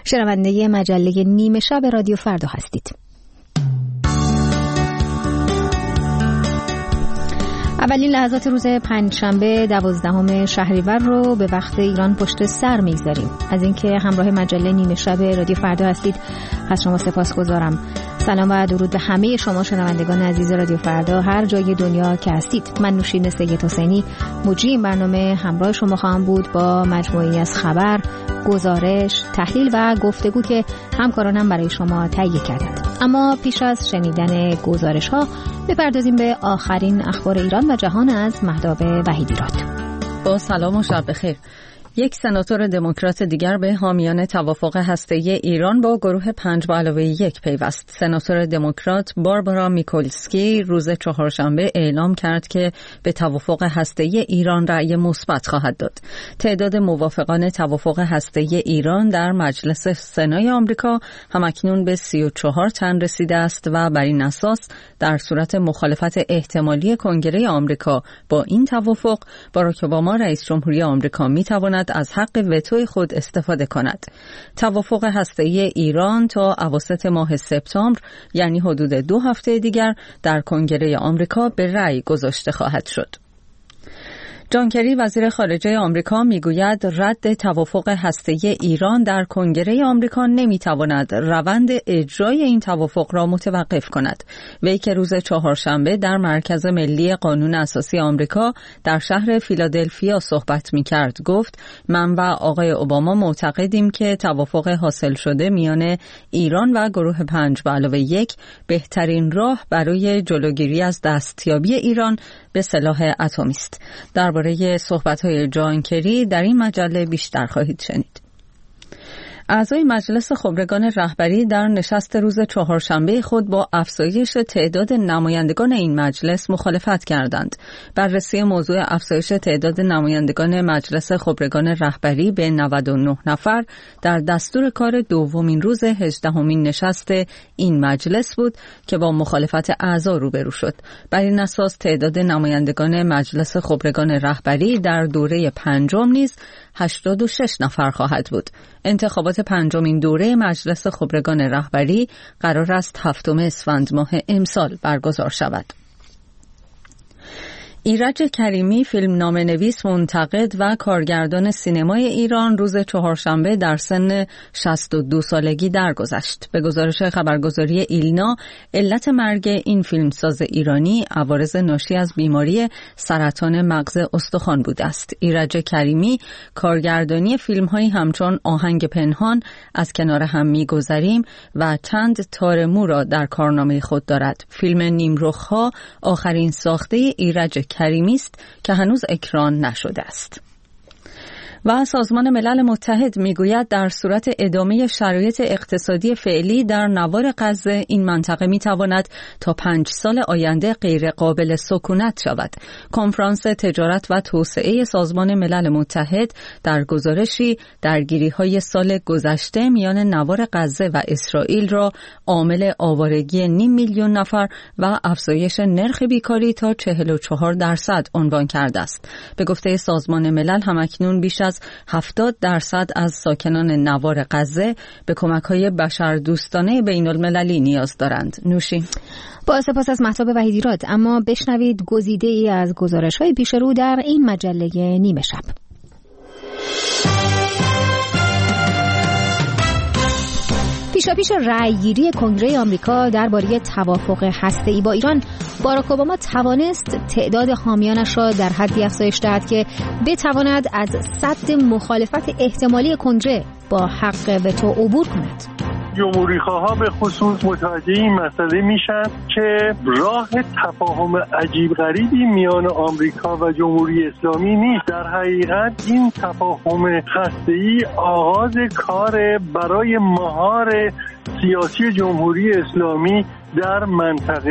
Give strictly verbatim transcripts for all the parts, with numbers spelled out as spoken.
شنونده مجله نیمه شب رادیو فردا هستید. اولین لحظات روز پنجشنبه دوازدهم شهریور رو به وقت ایران پشت سر میگذاریم. از اینکه همراه مجله نیمه شب رادیو فردا هستید از شما سپاسگزارم. سلام و درود به همه شما شنوندگان عزیز رادیو فردا هر جای دنیا که هستید. من نوشین سید حسینی مجری این برنامه همراه شما خواهم بود با مجموعی از خبر، گزارش، تحلیل و گفتگو که همکارانم برای شما تهیه کردند. اما پیش از شنیدن گزارش ها بپردازیم به آخرین اخبار ایران و جهان از مهتاب وحیدیراد. با سلام و شب بخیر. یک سناتور دموکرات دیگر به حامیان توافق هسته‌ای ایران با گروه پنج به علاوه یک پیوست. سناتور دموکرات باربارا میکولسکی روز چهارشنبه اعلام کرد که به توافق هسته‌ای ایران رأی مثبت خواهد داد. تعداد موافقان توافق هسته‌ای ایران در مجلس سنای آمریکا همکنون به سی و چهار تن رسیده است و بر این اساس در صورت مخالفت احتمالی کنگره آمریکا با این توافق باراک اوباما رئیس جمهوری آمریکا می‌تواند از حق وتوی خود استفاده کند. توافق هسته‌ای ایران تا اواسط ماه سپتامبر یعنی حدود دو هفته دیگر در کنگره آمریکا به رأی گذاشته خواهد شد. جان کری وزیر خارجه آمریکا میگوید رد توافق هسته‌ای ایران در کنگره آمریکا نمیتواند روند اجرای این توافق را متوقف کند. وی که روز چهارشنبه در مرکز ملی قانون اساسی آمریکا در شهر فیلادلفیا صحبت میکرد گفت من و آقای اوباما معتقدیم که توافق حاصل شده میان ایران و گروه پنج به علاوه یک بهترین راه برای جلوگیری از دستیابی ایران به سلاح اتمی است. در برای صحبت‌های جان کری در این مجله بیشتر خواهید شنید. اعضای مجلس خبرگان رهبری در نشست روز چهارشنبه خود با افزایش تعداد نمایندگان این مجلس مخالفت کردند. بررسی موضوع افزایش تعداد نمایندگان مجلس خبرگان رهبری به نود و نه نفر در دستور کار دومین روز هجدهمین نشست این مجلس بود که با مخالفت اعضا روبرو شد. بر این اساس تعداد نمایندگان مجلس خبرگان رهبری در دوره پنجم نیز هشتاد و شش نفر خواهد بود. انتخابات پنجمین دوره مجلس خبرگان رهبری قرار است هفتم اسفند ماه امسال برگزار شود. ایرج کریمی فیلمنامه نویس، منتقد و کارگردان سینمای ایران روز چهارشنبه در سن شصت و دو سالگی درگذشت. به گزارش خبرگزاری ایلنا علت مرگ این فیلمساز ایرانی عوارض ناشی از بیماری سرطان مغز استخوان بوده است. ایرج کریمی کارگردانی فیلم‌هایی همچون آهنگ پنهان، از کنار هم می‌گذریم و چند تار مو را در کارنامه خود دارد. فیلم نیمرخ‌ها آخرین ساخته ایرج کریمی است که هنوز اکران نشده است. و سازمان ملل متحد میگوید در صورت ادامه شرایط اقتصادی فعلی در نوار غزه این منطقه میتواند تا پنج سال آینده غیر قابل سکونت شود. کنفرانس تجارت و توسعه سازمان ملل متحد در گزارشی درگیری‌های سال گذشته میان نوار غزه و اسرائیل را عامل آوارگی نیم میلیون نفر و افزایش نرخ بیکاری تا چهل و چهار درصد عنوان کرده است. به گفته سازمان ملل همکنون بیش از هفتاد درصد از ساکنان نوار غزه به کمک‌های بشردوستانه بین‌المللی نیاز دارند. نوشی با سپاس از مهتاب وحیدیراد. اما بشنوید گزیده‌ای از گزارش‌های پیش رو در این مجله نیمه شب. پیشاپیش رأیگیری کنگره آمریکا درباره توافق هسته‌ای با ایران، باراک اوباما توانست تعداد حامیانش را در حدی افزایش دهد که بتواند از سد مخالفت احتمالی کنگره با حق وتو عبور کند. جمهوری‌خواها به خصوص متوجه این مسئله میشن که راه تفاهم عجیب غریبی میان آمریکا و جمهوری اسلامی نیست. در حقیقت این تفاهم هسته‌ای آغاز کار برای مهار سیاسی جمهوری اسلامی در منطقه.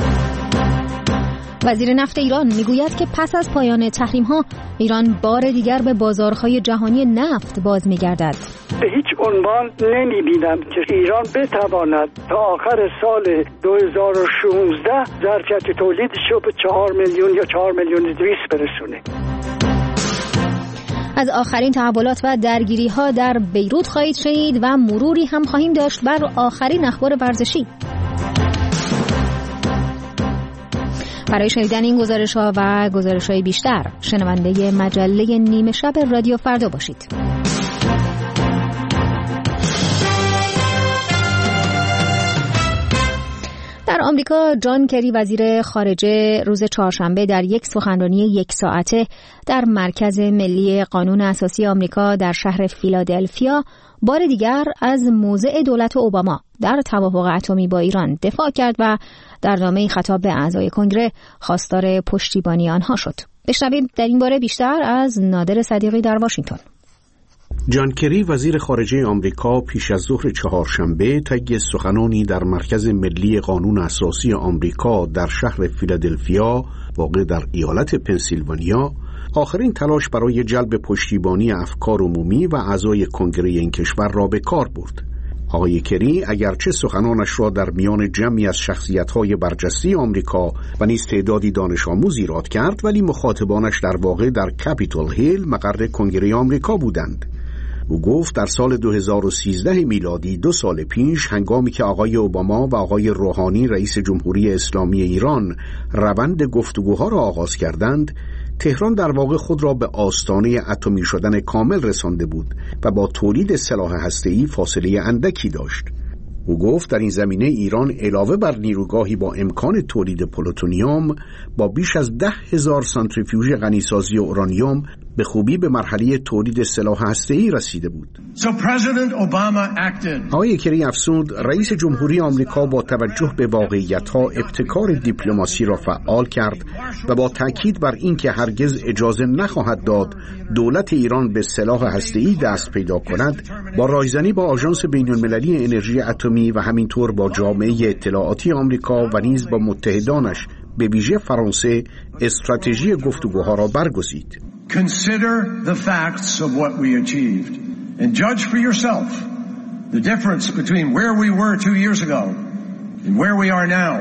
وزیر نفت ایران میگوید که پس از پایان تحریم‌ها ایران بار دیگر به بازارهای جهانی نفت باز می‌گردد. به هیچ عنوان نمی‌بینم که ایران بتواند تا آخر سال دو هزار و شانزده ظرفیت تولیدش رو به چهار میلیون یا چهار میلیون و دویست برسونه. از آخرین تحولات و درگیری‌ها در بیروت خواهید شنید و مروری هم خواهیم داشت بر آخرین اخبار ورزشی. برای شنیدن این گزارش‌ها و گزارش‌های بیشتر شنونده مجله نیمه شب رادیو فردا باشید. در آمریکا جان کری وزیر خارجه روز چهارشنبه در یک سخنرانی یک ساعته در مرکز ملی قانون اساسی آمریکا در شهر فیلادلفیا بار دیگر از موضع دولت اوباما در توافق اتمی با ایران دفاع کرد و در نامه‌ای خطاب به اعضای کنگره خواستار پشتیبانی آنها شد. بشنویم در این باره بیشتر از نادر صدیقی در واشنگتن. جان کری وزیر خارجه آمریکا پیش از ظهر چهارشنبه طی سخنانی در مرکز ملی قانون اساسی آمریکا در شهر فیلادلفیا واقع در ایالت پنسیلوانیا آخرین تلاش برای جلب پشتیبانی افکار عمومی و اعضای کنگره این کشور را به کار برد. آقای کری اگرچه سخنانش را در میان جمعی از شخصیت‌های برجسته آمریکا و نیز تعدادی دانش آموز ایراد کرد، ولی مخاطبانش در واقع در کپیتول هیل مقر کنگره آمریکا بودند. او گفت در سال دو هزار و سیزده میلادی، دو سال پیش، هنگامی که آقای اوباما و آقای روحانی رئیس جمهوری اسلامی ایران روند گفتگوها را آغاز کردند، تهران در واقع خود را به آستانه اتمی شدن کامل رسانده بود و با تولید سلاح هسته‌ای فاصله اندکی داشت. او گفت در این زمینه ایران علاوه بر نیروگاهی با امکان تولید پلوتونیوم با بیش از ده هزار سانتریفیوژ غنیسازی اورانیوم به خوبی به مرحله تولید سلاح هسته‌ای رسیده بود. So President Obama acted. آقای کری افزود رئیس جمهوری آمریکا با توجه به واقعیت‌ها ابتکار دیپلماسی را فعال کرد و با تاکید بر اینکه هرگز اجازه نخواهد داد دولت ایران به سلاح هسته‌ای دست پیدا کند، با رایزنی با آژانس بین‌المللی انرژی اتمی و همینطور با جامعه اطلاعاتی آمریکا و نیز با متحدانش به ویژه فرانسه استراتژی گفتگوها را برگزید. Consider the facts of what we achieved and judge for yourself the difference between where we were two years ago and where we are now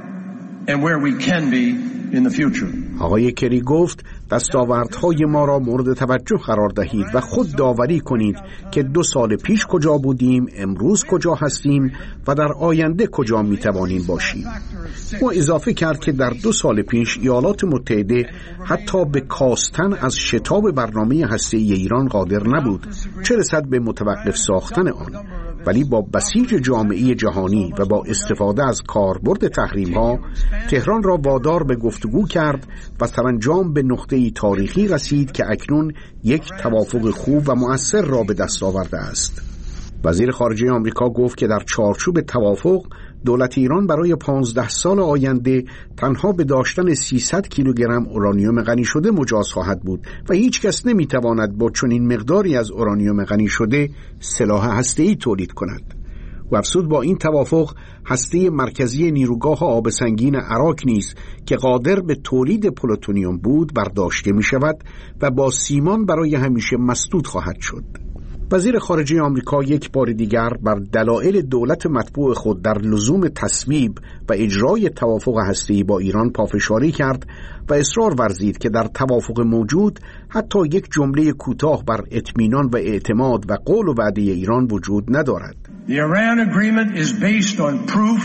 and where we can be in the future. آقای کری گفت دستاوردهای ما را مورد توجه قرار دهید و خود داوری کنید که دو سال پیش کجا بودیم، امروز کجا هستیم و در آینده کجا میتوانیم باشیم. او اضافه کرد که در دو سال پیش ایالات متحده حتی به کاستن از شتاب برنامه هسته‌ای ایران قادر نبود، چه رسد به متوقف ساختن آن، ولی با بسیج جامعه جهانی و با استفاده از کاربرد تحریم‌ها تهران را وادار به گفتگو کرد و سرانجام به نقطه‌ای تاریخی رسید که اکنون یک توافق خوب و مؤثر را به دست آورده است. وزیر خارجه آمریکا گفت که در چارچوب توافق دولت ایران برای پانزده سال آینده تنها به داشتن سیصد کیلوگرم اورانیوم غنی شده مجاز خواهد بود و هیچ کس نمیتواند با چنین مقداری از اورانیوم غنی شده سلاح هسته‌ای تولید کند. و افزود با این توافق هسته مرکزی نیروگاه آب سنگین عراق نیز که قادر به تولید پلوتونیوم بود برداشته می شود و با سیمان برای همیشه مسدود خواهد شد. وزیر خارجه آمریکا یک بار دیگر بر دلایل دولت مطبوع خود در لزوم تصویب و اجرای توافق هسته‌ای با ایران پافشاری کرد و اصرار ورزید که در توافق موجود حتی یک جمله کوتاه بر اطمینان و اعتماد و قول و وعده ایران وجود ندارد. The Iran agreement is based on proof,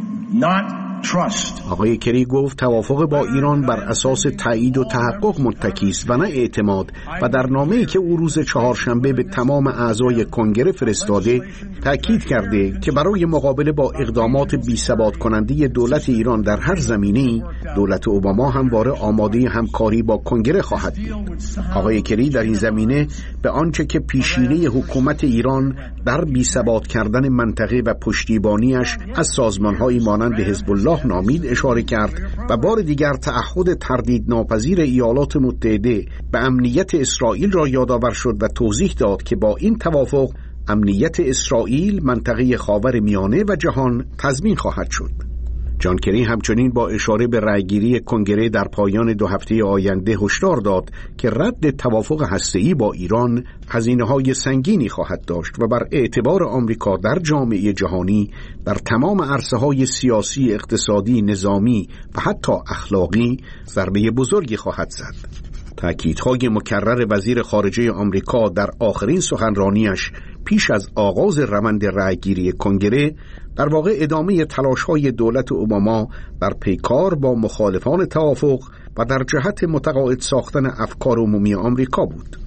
not trust. آقای کری گفت توافق با ایران بر اساس تایید و تحقق متکی است و نه اعتماد و در نامه‌ای که او روز چهارشنبه به تمام اعضای کنگره فرستاده تاکید کرده که برای مقابله با اقدامات بی‌ثبات کننده دولت ایران در هر زمینه‌ای دولت اوباما همواره آماده همکاری با کنگره خواهد بود. آقای کری در این زمینه به آنچه که پیشینه حکومت ایران در بی‌ثبات کردن منطقه و پشتیبانیش از سازمان‌هایی مانند حزب الله نامید اشاره کرد و بار دیگر تعهد تردید ناپذیر ایالات متحده به امنیت اسرائیل را یادآور شد و توضیح داد که با این توافق امنیت اسرائیل، منطقه خاورمیانه و جهان تضمین خواهد شد. جان کری همچنین با اشاره به رأیگیری کنگره در پایان دو هفته آینده هشدار داد که رد توافق هسته‌ای با ایران هزینه‌های سنگینی خواهد داشت و بر اعتبار آمریکا در جامعه جهانی در تمام عرصه‌های سیاسی، اقتصادی، نظامی و حتی اخلاقی ضربه بزرگی خواهد زد. تأکیدهای مکرر وزیر خارجه آمریکا در آخرین سخنرانیش پیش از آغاز روند رأیگیری کنگره در واقع ادامه تلاش‌های دولت اوباما بر پیکار با مخالفان توافق و در جهت متقاعد ساختن افکار عمومی آمریکا بود.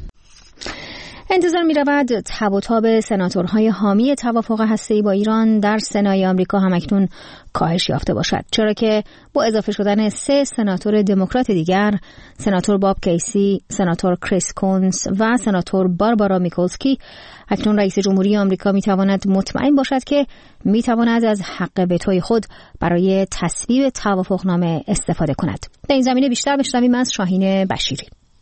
انتظار می رود تب و تاب سناتورهای حامی توافق هسته‌ای با ایران در سنای آمریکا همکنون کاهش یافته باشد، چرا که با اضافه شدن سه سناتور دموکرات دیگر، سناتور باب کیسی، سناتور کریس کونز و سناتور باربارا میکولسکی، اکنون رئیس جمهوری آمریکا می تواند مطمئن باشد که می تواند از حق وتوی خود برای تصویب توافقنامه استفاده کند. در این زمینه بیشتر بشنویم از شاهین بشیری.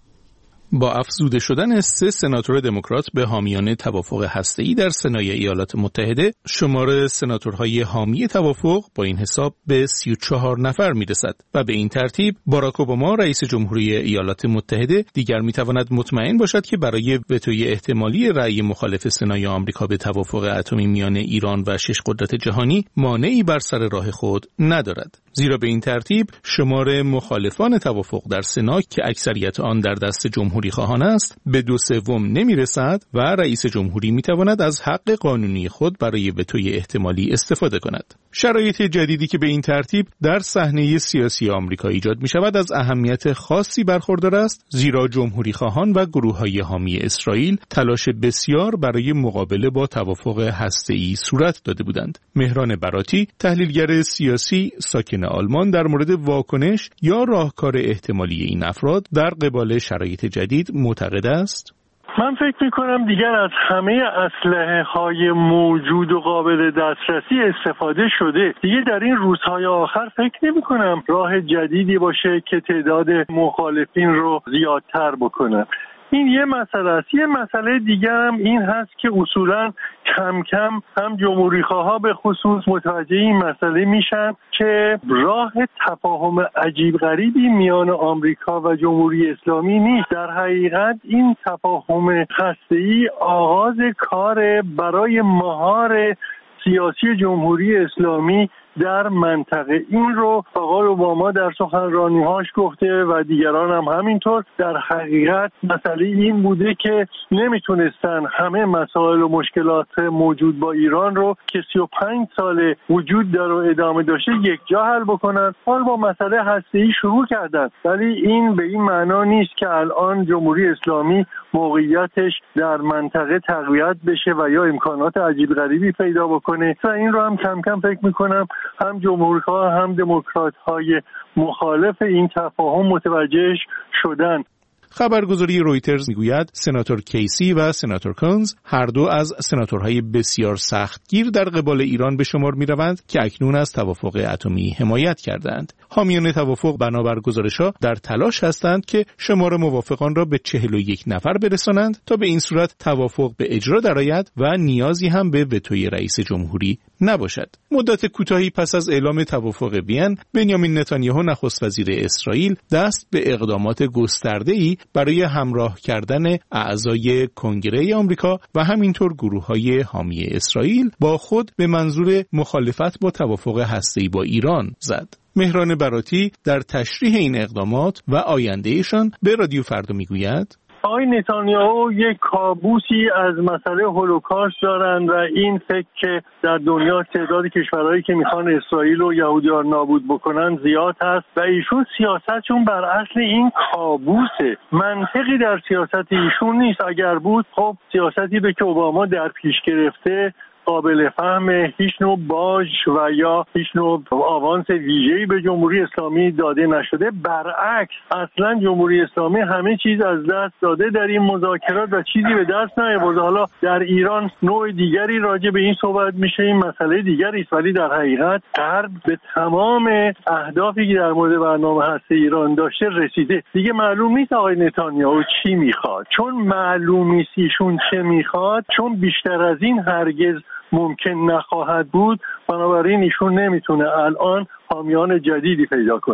با افزوده شدن سه سناتور دموکرات به حامیان توافق هسته‌ای در سنای ایالات متحده، شمار سناتورهای حامی توافق با این حساب به سی و چهار نفر میرسد و به این ترتیب باراک اوباما رئیس جمهوری ایالات متحده دیگر میتواند مطمئن باشد که برای وتوی احتمالی رأی مخالف سنای آمریکا به توافق اتمی میان ایران و شش قدرت جهانی مانعی بر سر راه خود ندارد، زیرا به این ترتیب شمار مخالفان توافق در سنا که اکثریت آن در دست جمهوری خواهان است به دو سوم نمیرسد و رئیس جمهوری میتواند از حق قانونی خود برای وتوی احتمالی استفاده کند. شرایط جدیدی که به این ترتیب در صحنه سیاسی آمریکا ایجاد می شود از اهمیت خاصی برخوردار است، زیرا جمهوری خواهان و گروه‌های حامی اسرائیل تلاش بسیار برای مقابله با توافق هسته‌ای صورت داده بودند. مهران براتی، تحلیلگر سیاسی ساکن آلمان، در مورد واکنش یا راهکار احتمالی این افراد در قبال شرایط جدید معتقد است: من فکر میکنم دیگر از همه اسلحه های موجود و قابل دسترسی استفاده شده. دیگه در این روزهای آخر فکر نمی کنم راه جدیدی باشه که تعداد مخالفین رو زیادتر بکنه. این یه مسئله است. یه مسئله دیگر هم این هست که اصولا کم کم هم جمهوری خواها به خصوص متوجه این مسئله میشن که راه تفاهم عجیب غریبی میان آمریکا و جمهوری اسلامی نیست. در حقیقت این تفاهم هسته‌ای آغاز کار برای مهار سیاسی جمهوری اسلامی در منطقه. این رو آقای اوباما در سخنرانی‌هاش گفته و دیگران هم همینطور. در حقیقت مسئله این بوده که نمیتونستن همه مسائل و مشکلات موجود با ایران رو که سی و پنج سال وجود داره و ادامه داشته یک جا حل بکنن. حال با مسئله هسته‌ای شروع کردن، ولی این به این معنا نیست که الان جمهوری اسلامی موقعیتش در منطقه تقویت بشه و یا امکانات عجیب غریبی پیدا بکنه. و این رو هم کم کم فکر میکنم هم جمهوری‌خواه هم دموکرات‌های مخالف این تفاهم متوجه شدن. خبرگزاری رویترز میگوید سناتور کیسی و سناتور کونز هر دو از سناتورهای بسیار سختگیر در قبال ایران به شمار میروند که اکنون از توافق اتمی حمایت کردند. حامیان توافق بنابر گزارش‌ها در تلاش هستند که شمار موافقان را به چهل و یک نفر برسانند تا به این صورت توافق به اجرا درآید و نیازی هم به وتوی رئیس جمهوری نباشد. مدت کوتاهی پس از اعلام توافق وین، بنیامین نتانیاهو نخست وزیر اسرائیل دست به اقدامات گسترده‌ای برای همراه کردن اعضای کنگره آمریکا و همینطور گروه‌های حامی اسرائیل با خود به منظور مخالفت با توافق هسته‌ای با ایران زد. مهران براتی در تشریح این اقدامات و آیندهشان به رادیو فردا میگوید: آقای نتانیاهو یک کابوسی از مسئله هولوکاست دارن و این فکر که در دنیا تعداد کشورهایی که میخوان اسرائیل و یهودیان نابود بکنن زیاد هست و ایشون سیاستشون بر اصل این کابوسه. منطقی در سیاست ایشون نیست. اگر بود خب سیاستی به که اوباما در پیش گرفته قابل فهم، هیچ نوع باج و یا هیچ نوع آوانس ویژه‌ای به جمهوری اسلامی داده نشده. برعکس اصلا جمهوری اسلامی همه چیز از دست داده در این مذاکرات و چیزی به دست نیاورده. حالا در ایران نوع دیگری راجع به این صحبت میشه، این مسئله دیگری است، ولی در حقیقت غرب به تمام اهدافی که در مورد برنامه هسته ایران داشته رسیده. دیگه معلوم نیست آقای نتانیاهو چی میخواد. چون معلوم نیست ایشون چه میخواد، چون بیشتر از این هرگز ممکن نخواهد بود، بنابراین ایشون نمیتونه الان حامیان جدیدی پیدا کنه.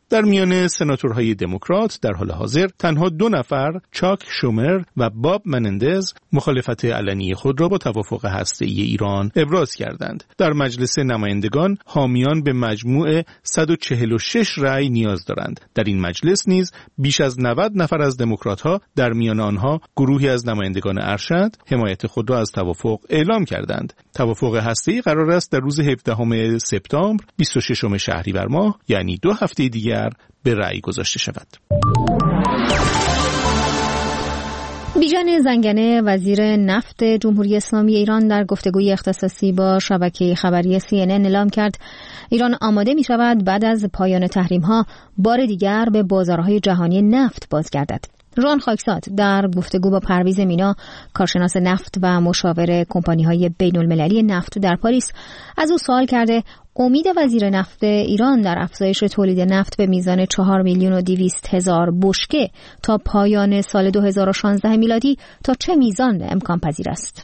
در میان سناتورهای دموکرات در حال حاضر تنها دو نفر، چاک شومر و باب منندز، مخالفت علنی خود را با توافق هسته‌ای ایران ابراز کردند. در مجلس نمایندگان حامیان به مجموع صد و چهل و شش رأی نیاز دارند. در این مجلس نیز بیش از نود نفر از دموکرات‌ها، در میان آنها گروهی از نمایندگان ارشد، حمایت خود را از توافق اعلام کردند. توافق هسته‌ای قرار است در روز هفدهم سپتامبر بیست و ششم شهریور ماه، یعنی دو هفته دیگر، به رأی گذاشته شود. بیژن زنگنه وزیر نفت جمهوری اسلامی ایران در گفتگوی اختصاصی با شبکه خبری سی ان ان اعلام کرد ایران آماده می شود بعد از پایان تحریم ها بار دیگر به بازارهای جهانی نفت بازگردد. ران خاکسات در گفتگو با پرویز مینا، کارشناس نفت و مشاور کمپانی‌های بین‌المللی نفت در پاریس، از او سوال کرده امید وزیر نفت ایران در افزایش تولید نفت به میزان چهار میلیون و دویست هزار بشکه تا پایان سال دو هزار و شانزده میلادی تا چه میزان امکان پذیر است؟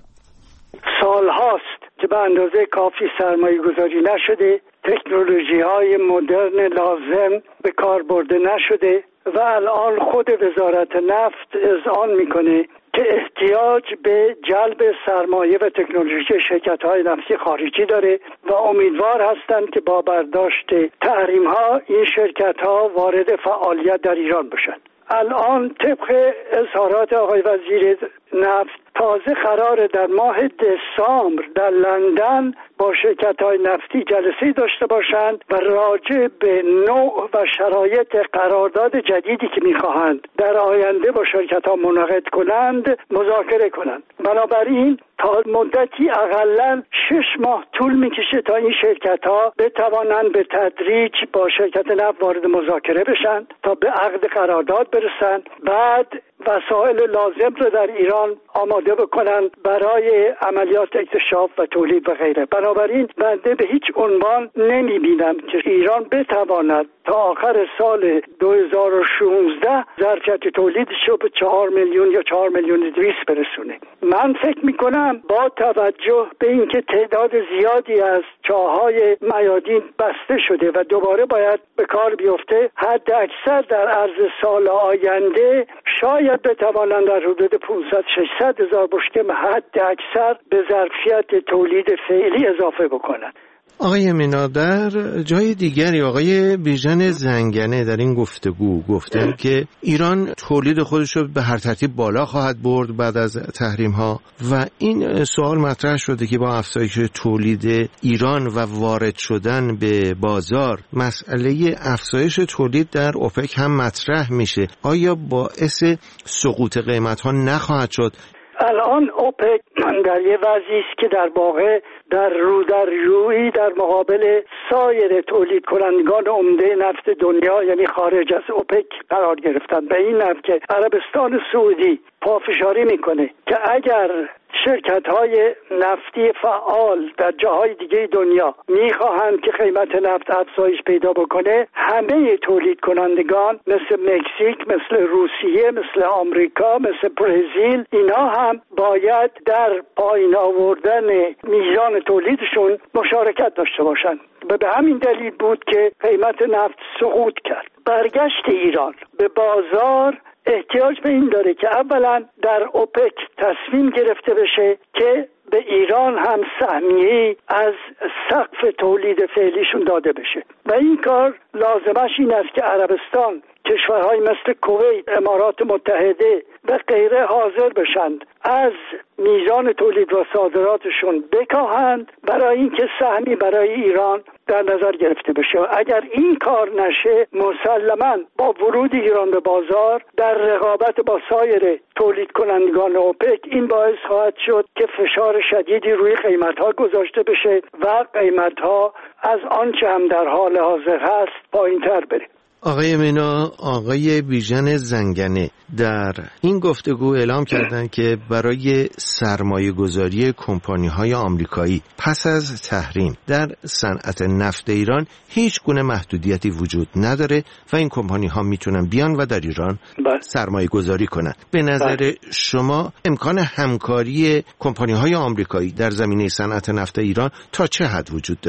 سال هاست که به اندازه کافی سرمایه گذاری نشده، تکنولوژی های مدرن لازم به کار برده نشده و الان خود وزارت نفت اذعان میکنه که احتیاج به جلب سرمایه و تکنولوژی شرکت‌های نفتی خارجی داره و امیدوار هستند که با برداشت تحریم‌ها این شرکت‌ها وارد فعالیت در ایران بشن. الان طبق اظهارات آقای وزیر نفت تازه قراره در ماه دسامبر در لندن با شرکت‌های نفتی جلسه داشته باشند و راجع به نوع و شرایط قرارداد جدیدی که می‌خواهند در آینده با شرکت‌ها منعقد کنند مذاکره کنند. بنابراین تا مدتی اقلاً شش ماه طول می‌کشه تا این شرکت‌ها بتوانند به تدریج با شرکت نفت وارد مذاکره بشن تا به عقد قرارداد برسند، بعد وسایل لازم رو در ایران آماده بکنن برای عملیات اکتشاف و تولید و غیره. بنابراین بنده به هیچ عنوان نمی‌بینم که ایران بتواند تا آخر سال دو هزار و شانزده ظرفیت تولیدش رو به چهار میلیون یا چهار میلیون و دویست برسونه. من فکر میکنم با توجه به اینکه تعداد زیادی از چاهای میادین بسته شده و دوباره باید به کار بیفته، حد اکثر در عرض سال آینده شاید بتوانند در حدود پانصد ششصد هزار بشکه حد اکثر به ظرفیت تولید فعلی اضافه بکنند. آقای مینا، در جای دیگری آقای بیژن زنگنه در این گفتگو گفتن که ایران تولید خودش رو به هر ترتیب بالا خواهد برد بعد از تحریم ها و این سوال مطرح شده که با افزایش تولید ایران و وارد شدن به بازار مسئله افزایش تولید در اوپک هم مطرح میشه. آیا باعث سقوط قیمت ها نخواهد شد؟ الان اوپک در یه وضعی است که در واقع در رو در روی در مقابل سایر تولید کنندگان عمده نفت دنیا یعنی خارج از اوپک قرار گرفتن. به این نحو که عربستان سعودی پافشاری میکنه که اگر شرکت‌های نفتی فعال در جاهای دیگه دنیا میخواهند که قیمت نفت افزایش پیدا بکنه، همه تولید کنندگان مثل مکزیک، مثل روسیه، مثل آمریکا، مثل برزیل، اینا هم باید در پایین آوردن میزان تولیدشون مشارکت داشته باشند. و به همین دلیل بود که قیمت نفت سقوط کرد. برگشت ایران به بازار احتیاج به این داره که اولا در اوپک تصمیم گرفته بشه که به ایران هم سهمیه‌ای از سقف تولید فعلیشون داده بشه و این کار لازمش این است که عربستان، کشورهای مثل کویت، امارات متحده و غیره حاضر بشند از میزان تولید و صادراتشون بکاهند برای اینکه سهمی برای ایران در نظر گرفته بشه. و اگر این کار نشه مسلماً با ورود ایران به بازار در رقابت با سایر تولید کنندگان اوپک این باعث خواهد شد که فشار شدیدی روی قیمت‌ها گذاشته بشه و قیمت‌ها از آنچه هم در حال حاضر هست پایین‌تر بره. آقای مینا، آقای بیژن زنگنه در این گفتگو اعلام کردند که برای سرمایه گذاری کمپانی های آمریکایی پس از تحریم در صنعت نفت ایران هیچ گونه محدودیتی وجود نداره و این کمپانی ها میتونن بیان و در ایران سرمایه گذاری کنن. به نظر بله. شما امکان همکاری کمپانی های آمریکایی در زمینه صنعت نفت ایران تا چه حد وجود داره؟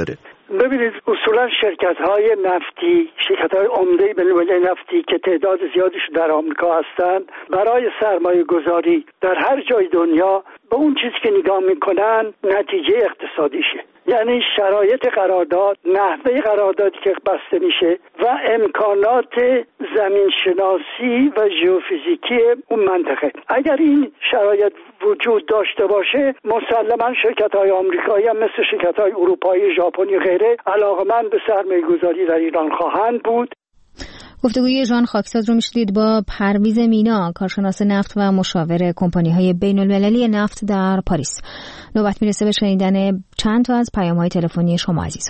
ببینید اصولا شرکت های نفتی، شرکت های عمده بین‌المللی نفتی که تعداد زیادیش در آمریکا هستند، برای سرمایه گذاری در هر جای دنیا به اون چیزی که نگاه میکنن نتیجه اقتصادیشه، یعنی شرایط قرارداد، نحوه قراردادی که بسته میشه و امکانات زمین شناسی و ژئوفیزیکی اون منطقه. اگر این شرایط وجود داشته باشه مسلما شرکت های آمریکایی هم مثل شرکت های اروپایی، ژاپنی غیره علاقمند به سرمایه گذاری در ایران خواهند بود. گفتگوی ژان خاکساز رو میشنید با پرویز مینا، کارشناس نفت و مشاور کمپانی‌های بین‌المللی نفت در پاریس. نوبت میرسه به شنیدن چند تا از پیام‌های تلفنی شما عزیزان.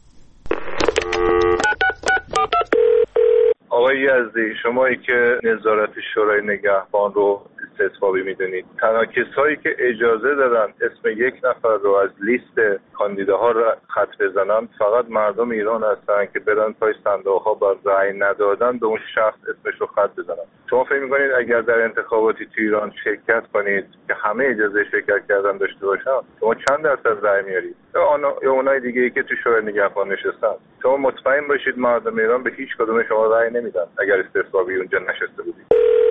آقای یزدی، شمایی که نظارت شورای نگهبان رو استثبابی میدونید، تنها کسایی که اجازه دادن اسم یک نفر رو از لیست کاندیداها رو خط بزنن فقط مردم ایران هستن که برن پای صندوق‌ها با رأی ندادن به اون شخص اسمش رو خط بزنن. شما فکر می‌کنید اگر در انتخاباتی تو ایران شرکت کنید که همه اجازه شرکت کردن داشته باشن شما چند درصد رأی میارید؟ یا اونای دیگه‌ای که تو شورای نگهبان نشستن، شما مطمئن باشید مردم ایران به هیچ کدوم شما رأی نمیدن اگر استثبابی اونجا نشسته بودید.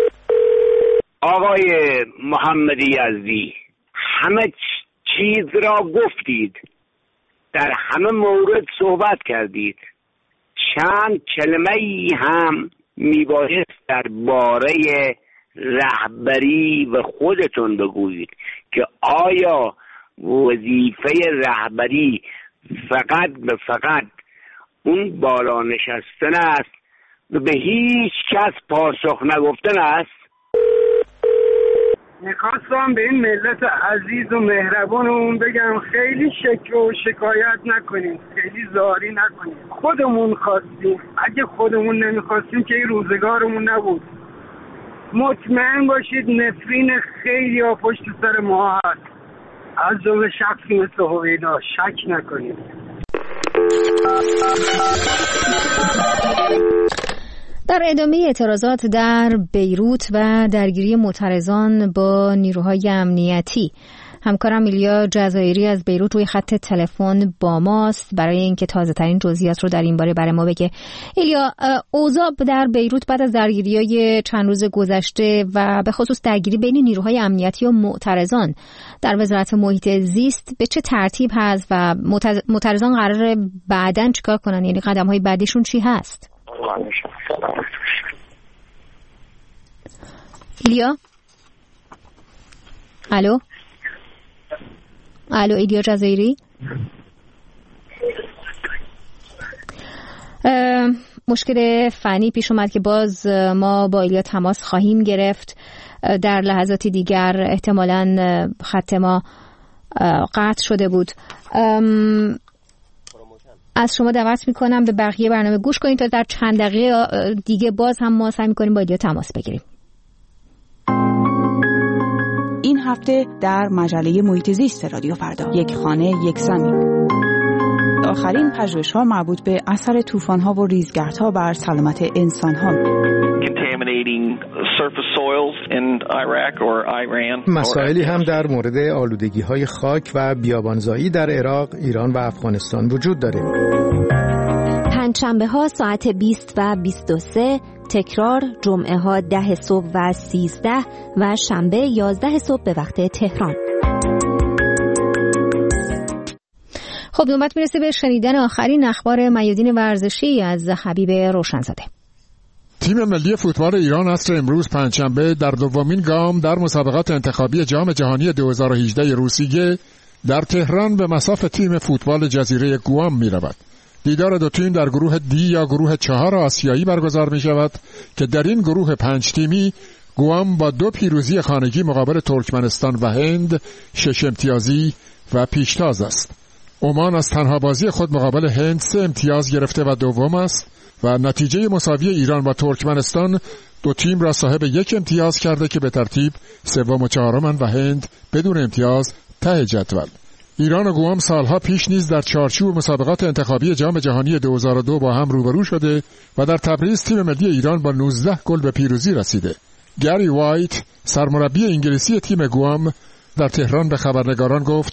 آقای محمدی یزدی، همه چیز را گفتید، در همه مورد صحبت کردید، چند کلمه ای هم میبایست درباره رهبری و خودتون بگویید که آیا وظیفه رهبری فقط به فقط اون بالا نشستن است و به هیچ کس پاسخ نگفتن است؟ میخواستم به این ملت عزیز و مهربانمون بگم خیلی شکر و شکایت نکنیم، خیلی زاری نکنیم. خودمون خواستیم، اگه خودمون نمیخواستیم که این روزگارمون نبود. مطمئن باشید نفرین خیلی ها پشت سر ما هست، از جمله شخصی مثل هویدا، شک نکنیم. در ادامه اعتراضات در بیروت و درگیری معترضان با نیروهای امنیتی، همکارم ایلیا جزایری از بیروت روی خط تلفن با ماست برای اینکه تازه ترین جزئیات رو در این باره برای ما بگه. ایلیا، اوضاع در بیروت بعد از درگیری‌های چند روز گذشته و به خصوص درگیری بین نیروهای امنیتی و معترضان در وزارت محیط زیست به چه ترتیب هست و معترضان قراره بعداً چیکار کنن؟ یعنی قدم‌های بعدیشون چی هست؟ ایلیا؟ الو؟ الو ایلیا جزایری؟ مشکل فنی پیش اومد که باز ما با ایلیا تماس خواهیم گرفت در لحظاتی دیگر. احتمالاً خط ما قطع شده بود. از شما دعوت میکنم به بقیه برنامه گوش کنید تا در چند دقیقه دیگه باز هم ما سعی میکنیم با ایلیا تماس بگیریم. این هفته در مجله محیط زیست رادیو فردا، یک خانه یک زمین. آخرین پژوهش‌ها مربوط به اثر طوفان‌ها و ریزگردها بر سلامت انسان‌ها. مسائلی هم در مورد آلودگی‌های خاک و بیابانزایی در عراق، ایران و افغانستان وجود داره. پنجشنبه ها ساعت بیست و بیست و سه، تکرار جمعه ها ده صبح و سیزده و شنبه یازده صبح به وقت تهران. خب نوبت میرسه به شنیدن آخرین اخبار میادین ورزشی از حبیب روشنزاده. تیم ملی فوتبال ایران عصر امروز پنجشنبه در دومین گام در مسابقات انتخابی جام جهانی دو هزار و هجده روسیه در تهران به مصاف تیم فوتبال جزیره گوام می رود. دیدار دو تیم در گروه دی یا گروه چهار آسیایی برگزار می شود که در این گروه پنج تیمی گوام با دو پیروزی خانگی مقابل ترکمنستان و هند شش امتیازی و پیشتاز است. عمان از تنها بازی خود مقابل هند سه امتیاز گرفته و دوم است و نتیجه مساوی ایران و ترکمنستان دو تیم را صاحب یک امتیاز کرده که به ترتیب سوم و چهارمند و هند بدون امتیاز ته جدول. ایران و گوام سالها پیش نیز در چارچوب مسابقات انتخابی جام جهانی دو هزار و دو با هم روبرو شده و در تبریز تیم ملی ایران با نوزده گل به پیروزی رسیده. گری وایت، سرمربی انگلیسی تیم گوام، در تهران به خبرنگاران گفت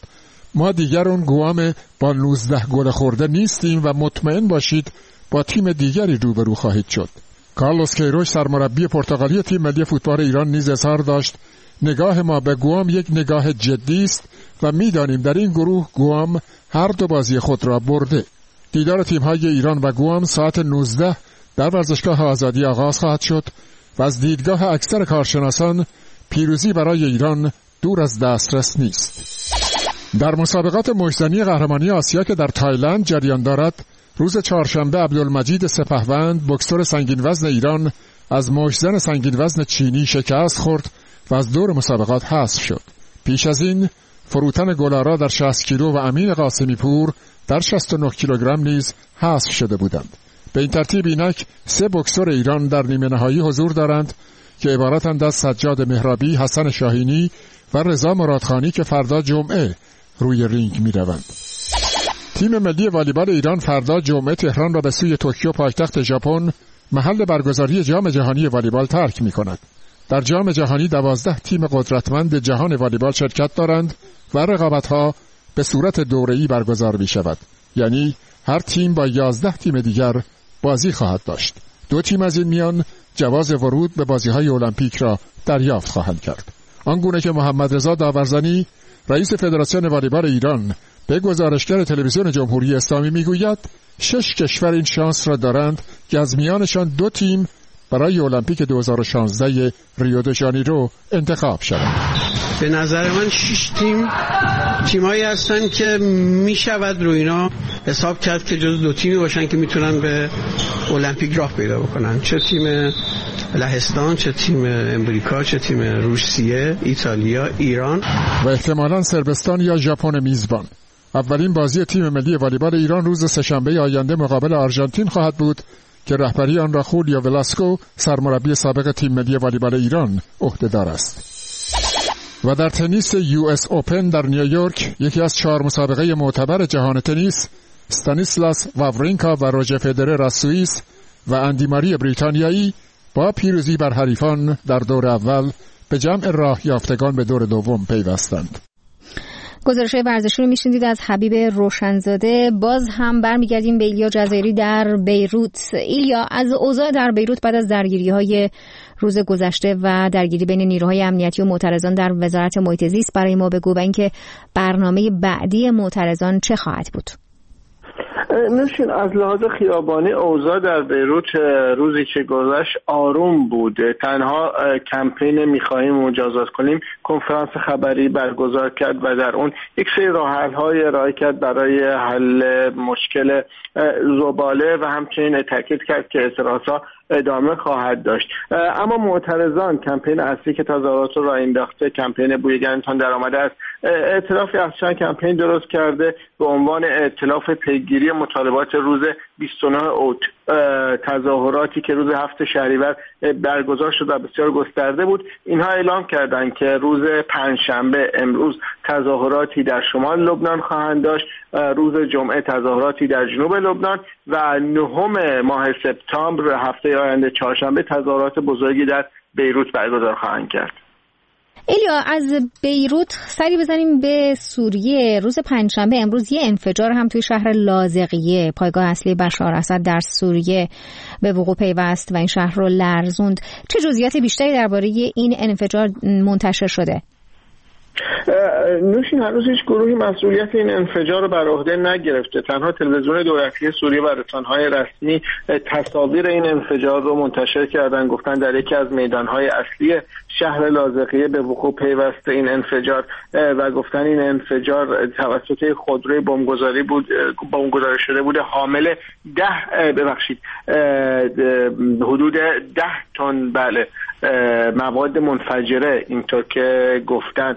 ما دیگر اون گوام با نوزده گل خورده نیستیم و مطمئن باشید با تیم دیگری روبرو خواهید شد. کارلوس کیروش سرمربی پرتغالی تیم ملی فوتبال ایران نیز اظهار داشت نگاه ما به گوام یک نگاه جدی است و می‌دانیم در این گروه گوام هر دو بازی خود را برده. دیدار تیم‌های ایران و گوام ساعت نوزده در ورزشگاه آزادی آغاز خواهد شد و از دیدگاه اکثر کارشناسان پیروزی برای ایران دور از دسترس نیست. در مسابقات مشتزنی قهرمانی آسیا که در تایلند جریان دارد، روز چهارشنبه عبدالمجید سپهوند بوکسور سنگین وزن ایران از مشتزن سنگین وزن چینی شکست خورد و از دور مسابقات حذف شد. پیش از این فروتن گلارا در شصت کیلو و امین قاسمی پور در شصت و نه کیلوگرم نیز حذف شده بودند. به این ترتیب اینک سه بوکسور ایران در نیمه نهایی حضور دارند که عبارتند از سجاد مهرابی، حسن شاهینی و رضا مرادخانی که فردا جمعه روی رینگ می روند. تیم ملی والیبال ایران فردا جمعه تهران را به سوی توکیو پایتخت ژاپن محل برگزاری جام جهانی والیبال ترک می کند. در جام جهانی دوازده تیم قدرتمند جهان والیبال شرکت دارند و رقابت‌ها به صورت دوره‌ای برگزار می شود. یعنی هر تیم با یازده تیم دیگر بازی خواهد داشت. دو تیم از این میان جواز ورود به بازی‌های المپیک را دریافت خواهند کرد. آنگونه که محمد رضا داورزنی رئیس فدراسیون والیبال ایران به گزارشگر تلویزیون جمهوری اسلامی میگوید شش کشور این شانس را دارند که از میانشان دو تیم برای المپیک دو هزار و شانزده ریو د ژانیرو انتخاب شوند. به نظر من شش تیم تیمایی هستن که میشود رو اینا حساب کرد که جز دو تیمی باشن که میتونن به المپیک راه پیدا بکنن، چه تیم لهستان، چه تیم امریکا، چه تیم روسیه، ایتالیا، ایران و احتمالاً صربستان یا ژاپن میزبان. اولین بازی تیم ملی والیبال ایران روز سه‌شنبه آینده مقابل آرژانتین خواهد بود که رهبری آن را خولیا ولاسکو سرمربی سابق تیم ملی والیبال ایران عهده‌دار است. و در تنیس یو اس اوپن در نیویورک یکی از چهار مسابقه معتبر جهان تنیس، استانیسلاس واورینکا و روجر فدرر از سوئیس و اندی ماری بریتانیایی با پیروزی بر حریفان در دور اول به جمع راه یافتگان به دور دوم پیوستند. گزارش ورزشی رو میشنیدید از حبیب روشنزاده. باز هم برمیگردیم به ایلیا جزایری در بیروت. ایلیا، از اوضاع در بیروت بعد از درگیری‌های روز گذشته و درگیری بین نیروهای امنیتی و معترضان در وزارت محیط زیست برای ما بگو و اینکه برنامه بعدی معترضان چه خواهد بود؟ نوشین، از لحاظ خیابانی اوضاع در بیروت روزی که گذشت آروم بود. تنها کمپین می‌خواهیم مجازات کنیم کنفرانس خبری برگزار کرد و در اون یک سری راه‌حل‌های ارائه کرد برای حل مشکل زباله و همچنین تاکید کرد که اعتراضات ادامه خواهد داشت. اما معترضان کمپین اصلی که تظاهرات را انداخته کمپین بوی گندتان در آمده است، ائتلافی از چند کمپین درست کرده به عنوان ائتلاف پیگیری مطالبات روز بیست و نه اوت. تظاهراتی که روز هفت شهریور برگزار شد و بسیار گسترده بود، اینها اعلام کردند که روز پنجشنبه امروز تظاهراتی در شمال لبنان خواهند داشت، روز جمعه تظاهراتی در جنوب لبنان و نهم ماه سپتامبر هفته آینده چهارشنبه تظاهرات بزرگی در بیروت برگزار خواهند کرد. ایلیا، از بیروت سری بزنیم به سوریه. روز پنجشنبه امروز یه انفجار هم توی شهر لاذقیه، پایگاه اصلی بشار اسد در سوریه، به وقوع پیوست و این شهر رو لرزوند. چه جزئیات بیشتری درباره این انفجار منتشر شده؟ نوشین، هنوز هیچ گروهی مسئولیت این انفجار رو بر عهده نگرفته. تنها تلویزیون دولتی سوریه و رسانه‌های رسمی تصاویر این انفجار رو منتشر کردن. گفتن در یکی از میدان‌های اصلی شهر لاذقیه به وقوع پیوسته این انفجار و گفتن این انفجار توسط خودروی بمبگذاری بود بمبگذاری شده بوده حامل ده ببخشید حدود ده تن بله مواد منفجره، اینطور که گفتن.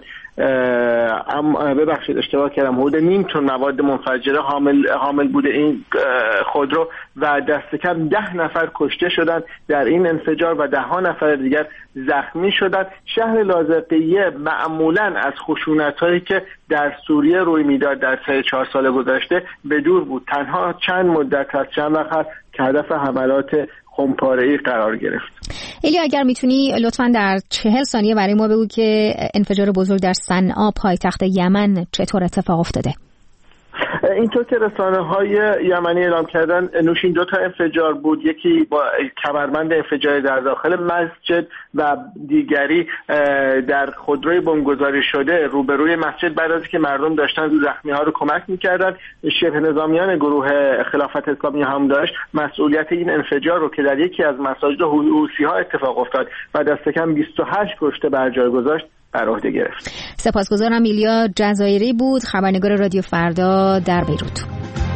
اما ببخشید اشتباه کردم، حدود نیم تن مواد منفجره حامل حامل بوده این خودرو و دست کم ده نفر کشته شدن در این انفجار و ده ها نفر دیگر زخمی شدن. شهر لاذقیه معمولاً از خشونت‌هایی که در سوریه روی میداد در سه چهار سال گذشته به دور بود. تنها چند مدت از چند وقت که هدف حملات خمپاره‌ای قرار گرفت. ایلیا اگر میتونی لطفاً در چهل ثانیه برای ما بگو که انفجار بزرگ در صنعا پایتخت یمن چطور اتفاق افتاده؟ اینطور که رسانه‌های یمنی اعلام کردن، نوشین دو تا انفجار بود، یکی با کمربند انفجاری در داخل مسجد و دیگری در خودروی بمبگذاری شده روبروی مسجد بعد از اینکه مردم داشتن زخمی‌ها رو کمک می‌کردن. شبه نظامیان گروه خلافت اسلامی هم داشت مسئولیت این انفجار رو که در یکی از مساجد حوثی‌ها اتفاق افتاد و دست کم بیست و هشت کشته بر جای گذاشت بر عهده گرفت. سپاسگزارم. ایلیا جزایری بود، خبرنگار رادیو فردا در بیروت.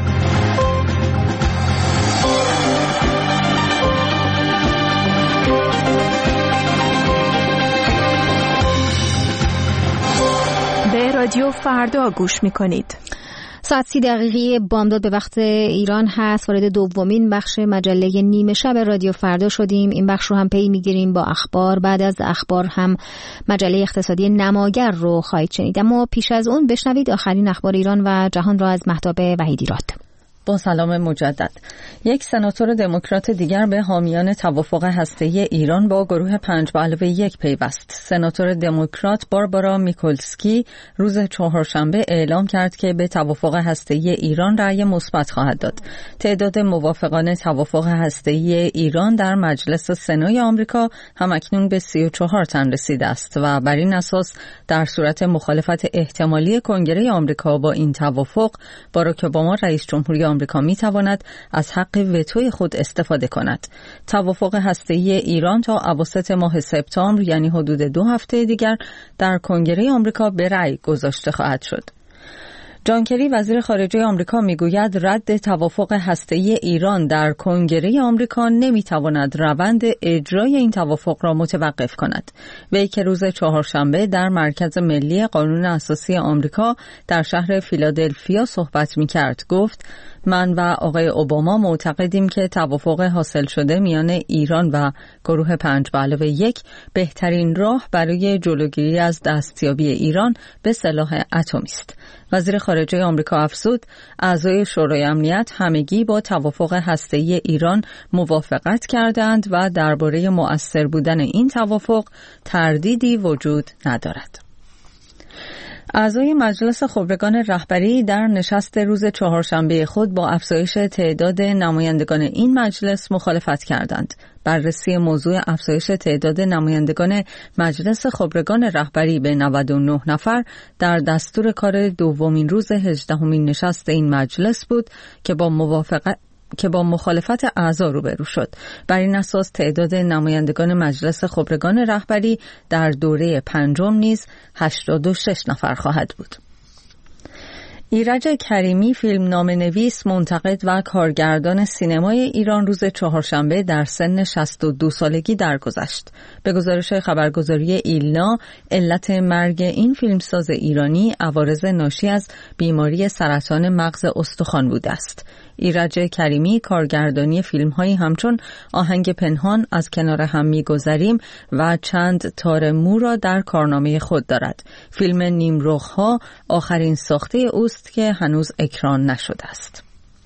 به رادیو فردا گوش می‌کنید. ساعت سی دقیقه بامداد به وقت ایران هست. وارد دومین بخش مجله نیمه شب رادیو فردا شدیم. این بخش رو هم پی میگیریم با اخبار. بعد از اخبار هم مجله اقتصادی نماگر رو خواهید شنید، اما پیش از اون بشنوید آخرین اخبار ایران و جهان را از مهتاب وحیدی راد. با سلام مجدد. یک سناتور دموکرات دیگر به حامیان توافق هسته‌ای ایران با گروه پنج به علاوه یک پیوست. سناتور دموکرات باربارا میکولسکی روز چهارشنبه اعلام کرد که به توافق هسته‌ای ایران رأی مثبت خواهد داد. تعداد موافقان توافق هسته‌ای ایران در مجلس سنای آمریکا همکنون به سی و چهار تن رسیده است و بر این اساس در صورت مخالفت احتمالی کنگره آمریکا با این توافق، باراک اوباما رئیس جمهوری آمریکا می تواند از حق وتوی خود استفاده کند. توافق هسته‌ای ایران تا اواسط ماه سپتامبر، یعنی حدود دو هفته دیگر، در کنگره آمریکا به رأی گذاشته خواهد شد. جان کری وزیر خارجه آمریکا میگوید رد توافق هسته‌ای ایران در کنگره آمریکا نمیتواند روند اجرای این توافق را متوقف کند. وی که روز چهارشنبه در مرکز ملی قانون اساسی آمریکا در شهر فیلادلفیا صحبت میکرد گفت: من و آقای اوباما معتقدیم که توافق حاصل شده میان ایران و گروه پنج به علاوه یک بهترین راه برای جلوگیری از دستیابی ایران به سلاح اتمی است. وزیر خارجه آمریکا افزود اعضای شورای امنیت همگی با توافق هسته‌ای ایران موافقت کردند و درباره مؤثر بودن این توافق تردیدی وجود ندارد. اعضای مجلس خبرگان رهبری در نشست روز چهارشنبه خود با افزایش تعداد نمایندگان این مجلس مخالفت کردند. بررسی موضوع افزایش تعداد نمایندگان مجلس خبرگان رهبری به نود و نه نفر در دستور کار دومین روز هجدهمین نشست این مجلس بود که با موافقت که با مخالفت اعضا روبرو شد. بر این اساس تعداد نمایندگان مجلس خبرگان رهبری در دوره پنجم نیز هشتاد و شش نفر خواهد بود. ایرج کریمی، فیلمنامه‌نویس، منتقد و کارگردان سینمای ایران، روز چهارشنبه در سن شصت و دو سالگی درگذشت. به گزارش خبرگزاری ایلنا، علت مرگ این فیلمساز ایرانی عوارض ناشی از بیماری سرطان مغز استخوان بوده است. ایرج کریمی کارگردانی فیلم‌هایی همچون آهنگ پنهان، از کنار هم می‌گذریم و چند تار مو را در کارنامه خود دارد. فیلم نیمرخ‌ها آخرین ساخته اوست که هنوز اکران نشده است.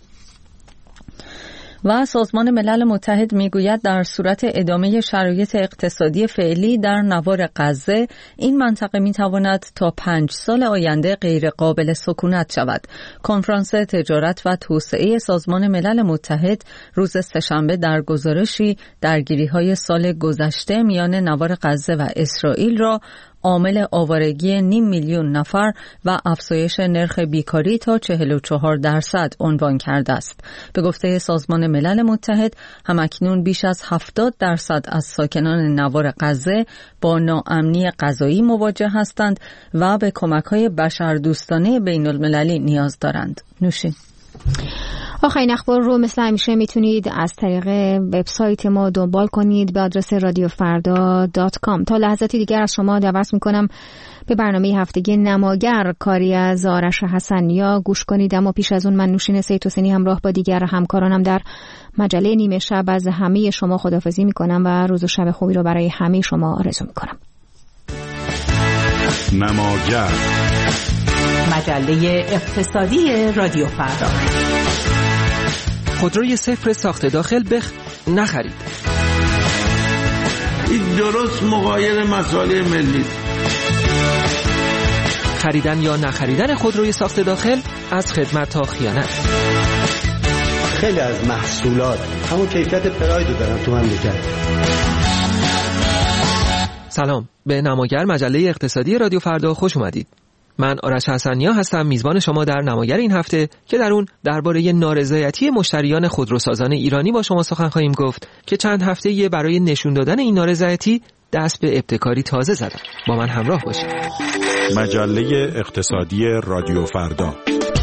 و سازمان ملل متحد میگوید در صورت ادامه شرایط اقتصادی فعلی در نوار غزه، این منطقه میتواند تا پنج سال آینده غیر قابل سکونت شود. کنفرانس تجارت و توسعه سازمان ملل متحد روز سه‌شنبه در گزارشی درگیری‌های سال گذشته میان نوار غزه و اسرائیل را عامل آوارگی نیم میلیون نفر و افزایش نرخ بیکاری تا چهل و چهار درصد عنوان کرده است. به گفته سازمان ملل متحد، همکنون بیش از هفتاد درصد از ساکنان نوار غزه با ناامنی غذایی مواجه هستند و به کمک‌های بشردوستانه بین المللی نیاز دارند. نوشین. آخرین اخبار رو مثل همیشه میتونید از طریق وبسایت ما دنبال کنید به آدرس رادیو فردا دات کام. تا لحظاتی دیگر از شما دعوت میکنم به برنامه هفتگی نماگر کاری از آرش حسنیا گوش کنید، اما پیش از اون من نوشین سید حسینی همراه با دیگر همکارانم در مجله نیمه شب از همه شما خداحافظی میکنم و روز و شب خوبی رو برای همه شما آرزو میکنم. نماگر، مجله اقتصادی رادیو فردا. خودروی صفر ساخت داخل بخ نخرید. این درست مغایر مصالح ملی. خریدن یا نخریدن خودروی ساخت داخل، از خدمت تا خیانت. خیلی از محصولات همون کیفیت پراید دارن تو مملکت. سلام، به نماگر مجله اقتصادی رادیو فردا خوش اومدید. من آرش حسنیا هستم، میزبان شما در نماگر این هفته که در اون درباره نارضایتی مشتریان خودروسازان ایرانی با شما سخن خواهیم گفت که چند هفته‌ای برای نشون دادن این نارضایتی دست به ابتکاری تازه زدن. با من همراه باشید. مجله اقتصادی رادیو فردا.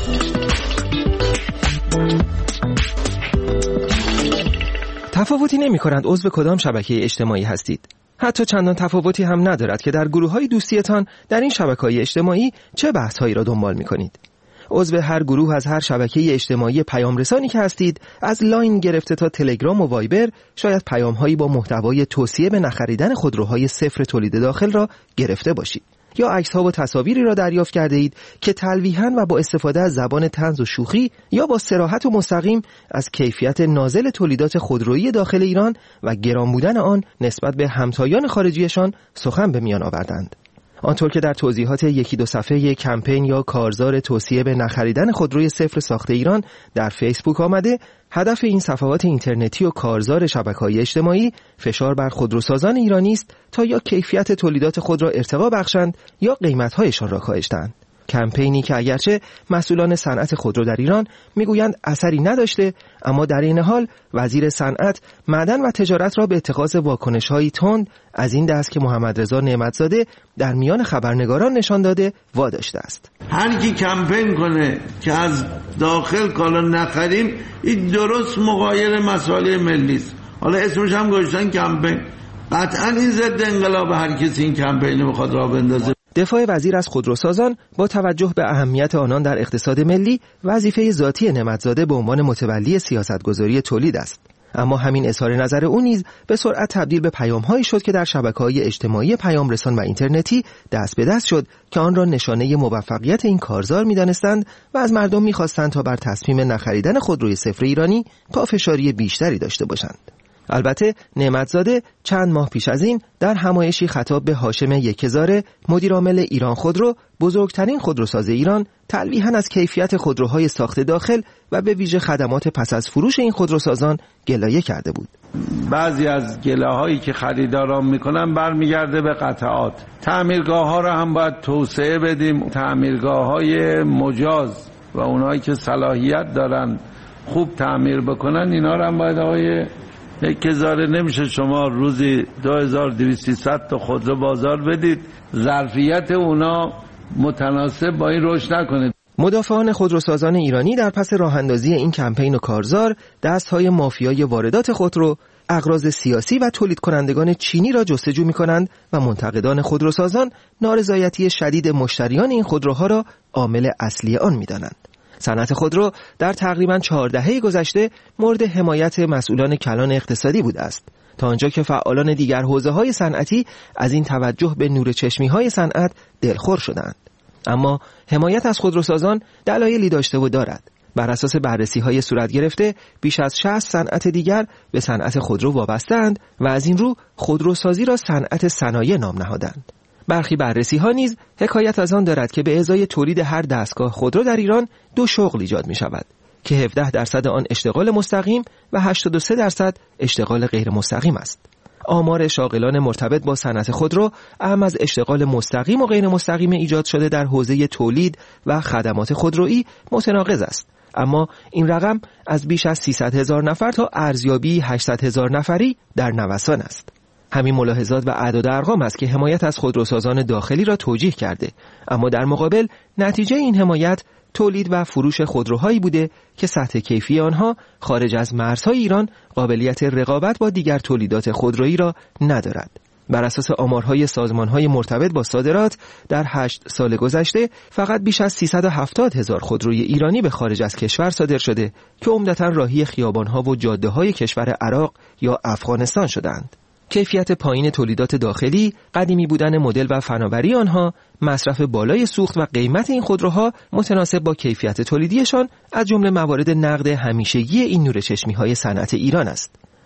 تفاوتی نمی‌کنند عضو کدام شبکه اجتماعی هستید. حتی چندان تفاوتی هم ندارد که در گروه‌های دوستیتان در این شبکه‌های اجتماعی چه بحث‌هایی را دنبال می‌کنید. عضو هر گروه از هر شبکه اجتماعی پیام رسانی که هستید، از لاین گرفته تا تلگرام و وایبر، شاید پیام‌هایی با محتوای توصیه به نخریدن خودروهای صفر تولید داخل را گرفته باشید. یا عکس‌ها و تصاویری را دریافت کرده اید که تلویحاً و با استفاده از زبان طنز و شوخی یا با صراحت و مستقیم از کیفیت نازل تولیدات خودرویی داخل ایران و گران بودن آن نسبت به همتایان خارجیشان سخن به میان آوردند. آنطور که در توضیحات یکی دو صفحه کمپین یا کارزار توصیه به نخریدن خودروی صفر ساخت ایران در فیسبوک آمده، هدف این صفحات اینترنتی و کارزار شبکه‌های اجتماعی فشار بر خودروسازان ایرانی است تا یا کیفیت تولیدات خود را ارتقا بخشند یا قیمت‌هایشان را کاهش دهند. کمپینی که اگرچه مسئولان صنعت خودرو در ایران میگویند اثری نداشته، اما در این حال وزیر صنعت، معدن و تجارت را به اتخاذ واکنش‌هایی تند از این دست که محمد رضا نعمتزاده در میان خبرنگاران نشان داده واداشته است. هر کی کمپین کنه که از داخل کالا نخریم، این درست مغایر مصالح ملی است. حالا اسمش هم گذاشتن کمپین. قطعاً این ضد انقلاب، هر کسی این کمپین رو بخواد راه بندازه. دفاع وزیر از خودروسازان با توجه به اهمیت آنان در اقتصاد ملی، وظیفه ذاتی نعمتزاده به عنوان متولی سیاستگذاری تولید است. اما همین اظهار نظر او نیز به سرعت تبدیل به پیام‌هایی شد که در شبکه‌های اجتماعی پیام رسان و اینترنتی دست به دست شد که آن را نشانه موفقیت این کارزار می‌دانستند و از مردم می‌خواستند تا بر تصمیم نخریدن خودروی صفر ایرانی پافشاری بیشتری داشته باشند. البته نعمتزاده چند ماه پیش از این در همایشی خطاب به هاشم یکهزاره، مدیر عامل ایران خودرو، بزرگترین خودروساز ایران، تلویحاً از کیفیت خودروهای ساخت داخل و به ویژه خدمات پس از فروش این خودروسازان گلایه کرده بود. بعضی از گله‌هایی که خریداران میکنن برمیگرده به قطعات. تعمیرگاه‌ها را هم باید توسعه بدیم. تعمیرگاه‌های مجاز و اونایی که صلاحیت دارن خوب تعمیر بکنن، اینا را هم باید آقای یک هزاره نمیشه شما روزی دو هزار و دویست سیصد تا خودرو بازار بدید، ظرفیت اونا متناسب با این رشد نکنه. مدافعان خودروسازان ایرانی در پس راه اندازی این کمپین و کارزار، دستهای مافیای واردات خودرو، اغراض سیاسی و تولید کنندگان چینی را جستجو می کنند و منتقدان خودروسازان نارضایتی شدید مشتریان این خودروها را عامل اصلی آن می دانند. صنعت خودرو در تقریباً چهار دهه گذشته مورد حمایت مسئولان کلان اقتصادی بوده است، تا آنجا که فعالان دیگر حوزه‌های صنعتی از این توجه به نور چشمی‌های صنعت دلخور شدند. اما حمایت از خودروسازان دلایلی داشته و دارد. بر اساس بررسی‌های صورت گرفته، بیش از شصت صنعت دیگر به صنعت خودرو وابسته‌اند و از این رو خودروسازی را صنعت صنایع نام نهادند. برخی بررسی ها نیز حکایت از آن دارد که به ازای تولید هر دستگاه خودرو در ایران دو شغل ایجاد می شود که هفده درصد آن اشتغال مستقیم و هشتاد و سه درصد اشتغال غیر مستقیم است. آمار شاغلان مرتبط با صنعت خودرو اهم از اشتغال مستقیم و غیر مستقیم ایجاد شده در حوزه تولید و خدمات خودرویی متناقض است، اما این رقم از بیش از سیصد هزار نفر تا ارزیابی هشتصد هزار نفری در نوسان است. همین ملاحظات و اعداد و ارقام است که حمایت از خودروسازان داخلی را توجیه کرده، اما در مقابل نتیجه این حمایت تولید و فروش خودروهایی بوده که سطح کیفی آنها خارج از مرزهای ایران قابلیت رقابت با دیگر تولیدات خودرویی را ندارد. بر اساس آمارهای سازمانهای مرتبط با صادرات در هشت سال گذشته فقط بیش از سیصد و هفتاد هزار خودروی ایرانی به خارج از کشور صادر شده که عمدتاً راهی خیابانها و جاده‌های کشور عراق یا افغانستان شدند. کیفیت پایین تولیدات داخلی، قدیمی بودن مدل و فناوری آنها، مصرف بالای سوخت و قیمت این خودروها متناسب با کیفیت تولیدیشان از جمله موارد نقد همیشگی این نور چشمی‌های صنعت ایران است.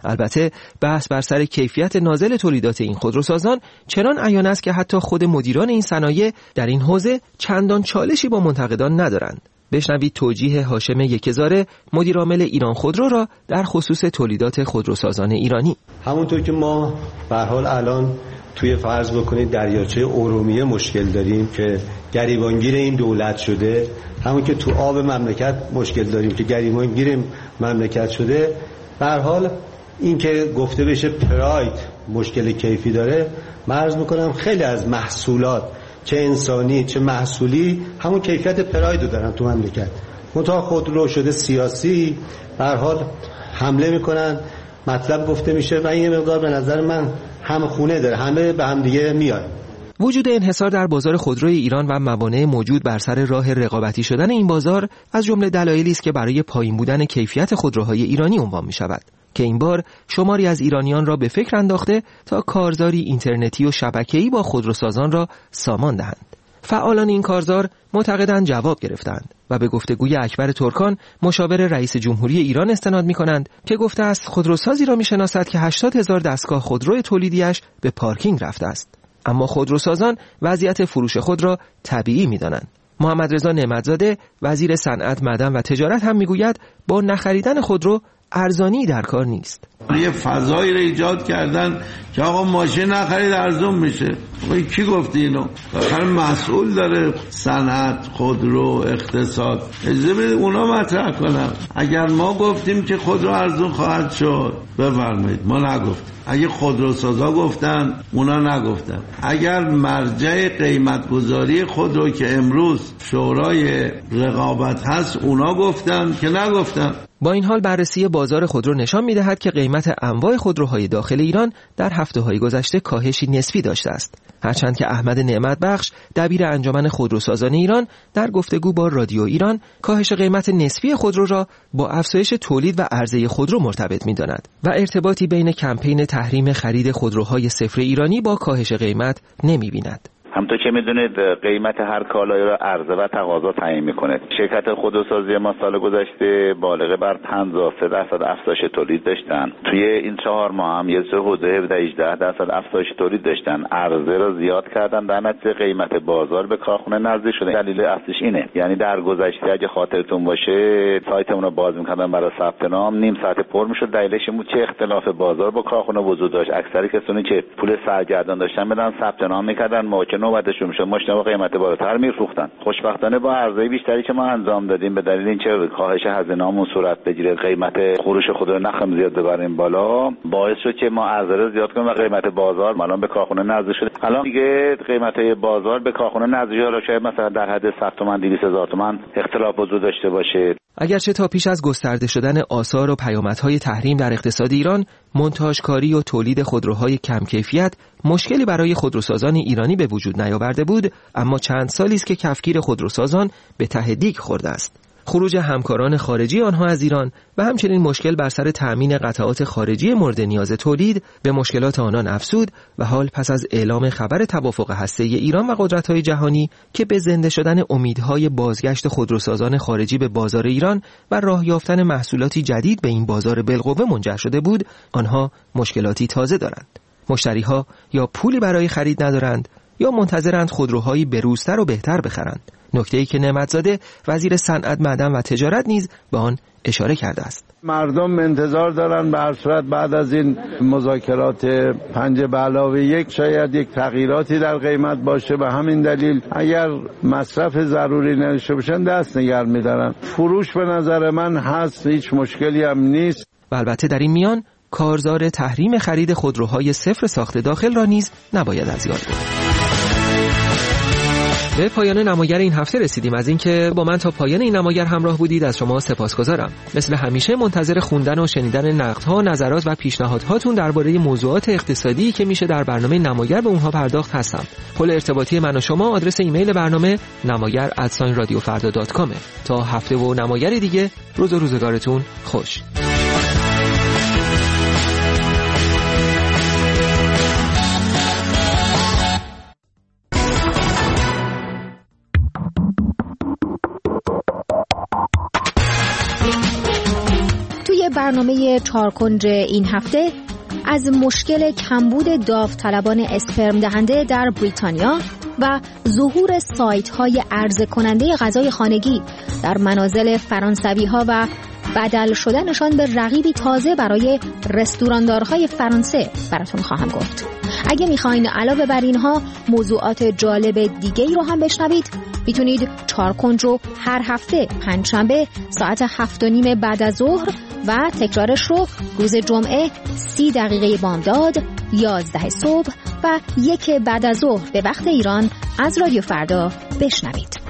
البته بحث بر سر کیفیت نازل تولیدات این خودروسازان چنان عیان است که حتی خود مدیران این صنایع در این حوزه چندان چالشی با منتقدان ندارند. بشنوید توجیه هاشم یکهزاره مدیر عامل ایران خودرو را در خصوص تولیدات خودروسازان ایرانی. همونطور که ما به هر حال الان توی فرض بکنید دریاچه ارومیه مشکل داریم که گریبانگیر این دولت شده، همون که تو آب مملکت مشکل داریم که گریبانگیر مملکت شده، به هر حال این که گفته بشه پراید مشکل کیفی داره، مرز میکنم خیلی از محصولات چه انسانی چه محصولی همون کیفیت پراید رو دارن تو مملکت. منتها خودرو شده سیاسی، به هر حال حمله میکنن، مطلب گفته میشه و این مقدار به نظر من هم خونه داره، همه به هم دیگه میاد. وجود انحصار در بازار خودروی ایران و موانع موجود بر سر راه رقابتی شدن این بازار از جمله دلایلی است که برای پایین بودن کیفیت خودروهای ایرانی عنوان می شود که این بار شماری از ایرانیان را به فکر انداخته تا کارزاری اینترنتی و شبکه‌ای با خودروسازان را سامان دهند. فعالان این کارزار معتقدند جواب گرفتند و به گفتگوی اکبر ترکان مشاور رئیس جمهوری ایران استناد می‌کنند که گفته است خودروسازی را می‌شناسد که هشتاد هزار دستگاه خودرو تولیدیش به پارکینگ رفته است، اما خودروسازان وضعیت فروش خود را طبیعی می‌دانند. محمد رضا نعمتزاده وزیر صنعت، معدن و تجارت هم می‌گوید با نخریدن خودرو ارزانی در کار نیست. یه فضایی رو ایجاد کردن که آقا ماشین نخرید ارزون میشه. آقا کی گفته اینو؟ آخر مسئول داره صنعت، خودرو، اقتصاد. اجازه بدید اونا مطرح کنن. اگر ما گفتیم که خودرو ارزون خواهد شد بفرمایید، ما نگفتیم. اگه خودروسازا گفتن اونا نگفتن. اگر مرجع قیمت گذاری خودرو که امروز شورای رقابت هست اونا گفتن که نگفتن. با این حال بررسی بازار خودرو نشان می‌دهد که قیمت انواع خودروهای داخل ایران در هفته‌های گذشته کاهشی نسبی داشته است. هرچند که احمد نعمت بخش دبیر انجمن خودروسازان ایران در گفتگو با رادیو ایران کاهش قیمت نسبی خودرو را با افزایش تولید و عرضه خودرو مرتبط می‌داند و ارتباطی بین کمپین تحریم خرید خودروهای صفر ایرانی با کاهش قیمت نمی‌بیند. همونطور که میدونید قیمت هر کالایی را عرضه و تقاضا تعیین میکنه. شرکت خودروسازی ما سال گذشته بالغ بر پنجاه و سه درصد افزایش تولید داشتن. توی این چهار ماه هم یه حدود هجده درصد افزایش تولید داشتن. عرضه را زیاد کردن، در نتیجه قیمت بازار به کارخونه نزدیک شده. دلیل اصلیش اینه، یعنی در گذشته اگه خاطرتون باشه سایتمون رو باز میکردن برای ثبت نام، نیم ساعت پر میشد. دلیلش این بود که اختلاف بازار با کارخونه وجود داشت. اکثر کسانی که پول سرگردان داشتن بدن ثبت نام میکردن، موقع نوبتشون میشد ماشینا با قیمت بالاتر میفروختن. خوشبختانه با عرضه بیشتری که ما انجام دادیم به دلیل اینکه کاهش هزینه‌مون صورت بگیره، قیمت فروش خود رو نخم زیاد ببریم بالا، باعث شد که ما عرضه رو زیاد کنیم و قیمت بازار الان به کارخونه نزدیک شده. الان دیگه قیمت بازار به کارخونه نزدیک شده، شاید مثلا در حد صد تومن دویست هزار تومن اختلاف وجود داشته باشه. اگرچه تا پیش از گسترده شدن آثار و پیامدهای تحریم در اقتصاد ایران، مونتاژکاری و تولید خودروهای کم کیفیت مشکلی برای خودروسازان ایرانی به وجود نیاورده بود، اما چند سالی است که کفگیر خودروسازان به ته دیگ خورده است. خروج همکاران خارجی آنها از ایران و همچنین مشکل بر سر تأمین قطعات خارجی مورد نیاز تولید به مشکلات آنان افزود و حال پس از اعلام خبر توافق هسته‌ای ایران و قدرت‌های جهانی که به زنده شدن امیدهای بازگشت خودروسازان خارجی به بازار ایران و راه یافتن محصولاتی جدید به این بازار بالقوه منجر شده بود، آنها مشکلاتی تازه دارند. مشتری‌ها یا پولی برای خرید ندارند یا منتظرند خودروهایی بروزتر و بهتر بخرند. نکته‌ای که نعمتزاده وزیر صنعت، معدن و تجارت نیز به آن اشاره کرده است. مردم انتظار دارن به هر صورت بعد از این مذاکرات پنج به علاوه یک شاید یک تغییراتی در قیمت باشه. به همین دلیل اگر مصرف ضروری نداشته باشن دست نگه می‌دارن. فروش به نظر من هست، هیچ مشکلی هم نیست. و البته در این میان کارزار تحریم خرید خودروهای صفر ساخت داخل را نیز نباید از یاد برد. به پایان نماگر این هفته رسیدیم. از اینکه با من تا پایان این نماگر همراه بودید از شما سپاسگزارم. مثل همیشه منتظر خوندن و شنیدن نقدها، نظرات و پیشنهادهاتون درباره موضوعات اقتصادی که میشه در برنامه نماگر به اونها پرداخت هستم. پل ارتباطی من و شما آدرس ایمیل برنامه نماگر ات رادیو فردا دات کام. تا هفته و نماگر دیگه، روز و روزگارتون خوش. برنامه چارکنج این هفته از مشکل کمبود داوطلبان اسپرم دهنده در بریتانیا و ظهور سایت‌های عرضه کننده غذای خانگی در منازل فرانسوی‌ها و بدل شدنشان به رقیبی تازه برای رستوراندارهای فرانسه براتون خواهم گفت. اگه میخواین علاوه بر اینها موضوعات جالب دیگه ای رو هم بشنوید، میتونید چارکنج رو هر هفته پنجشنبه ساعت هفت و نیم بعد از ظهر و تکرارش رو روز جمعه سی دقیقه بامداد، یازده صبح و یک بعد از ظهر به وقت ایران از رادیو فردا بشنوید.